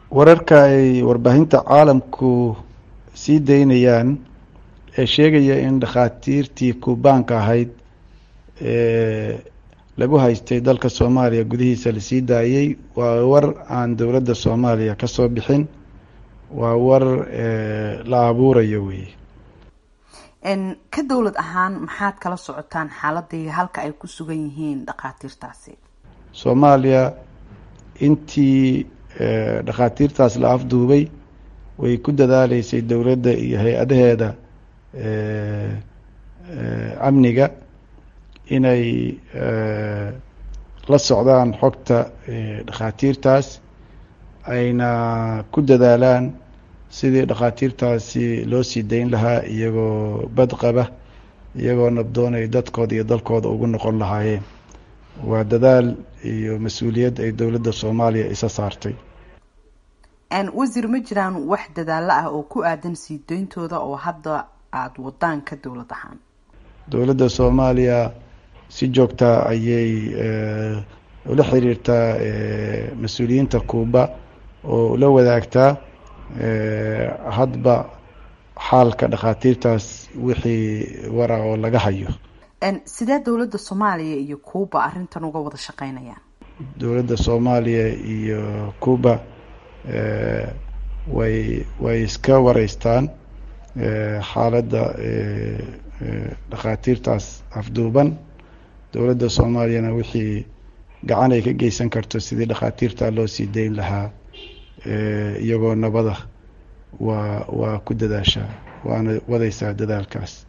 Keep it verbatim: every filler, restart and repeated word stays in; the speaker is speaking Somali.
wararka ay warbaahinta caalamku sii daynayaan ee sheegaya in dhakhaatiirtii kuubaanka ahayd ee lagu haystay dalka Soomaaliya gudihiisa la sii daayay waa war aan dowladda Soomaaliya ka soo bixin, waa war la abuurayo weeye. En ka dowlad ahaan maxaad kala socotaan xaaladii halka ay ku sugan yihiin dhakhaatiirtaasi? Soomaaliya intii dhakhaatiirtaas la afduubay way ku dadaaleysay dowladda iyo hay-adaheeda amniga inay la socdaan xogta dhakhaatiirtaas, ayna ku dadaalaan sidii dhakhaatiirtaasi loo sii dayn lahaa iyagoo bad qaba, iyagoo nabdoonay dadkooda iyo dalkooda ugu noqon lahaayeen. waa dadaal iyo mas-uuliyad ay dowladda Soomaaliya isa saartay. En wasiir, ma jiraan wax dadaalo ah oo ku aadan sii deyntooda oo hadda aad wadaan ka dowlad ahaan? dowladda Soomaaliya si joogta ayay ula xiriirtaa mas-uuliyiinta Kuuba oo la wadaagtaa hadba xaalka dhakhaatiirtaas wixii wara oo laga hayo. En sidee dowladda Soomaaliya iyo Kuuba arrintan uga wada shaqeynayaan? dowladda Soomaaliya iyo Kuuba way way iska wareystaan xaaladda dhakhaatiirtaas afduuban. dowladda Soomaaliyana wixii gacan ay ka geysan karto sidii dhakhaatiirta loo sii dayn lahaa iyagoo nabada waa waa ku dadaashaa, waana wadaysaa dadaalkaas.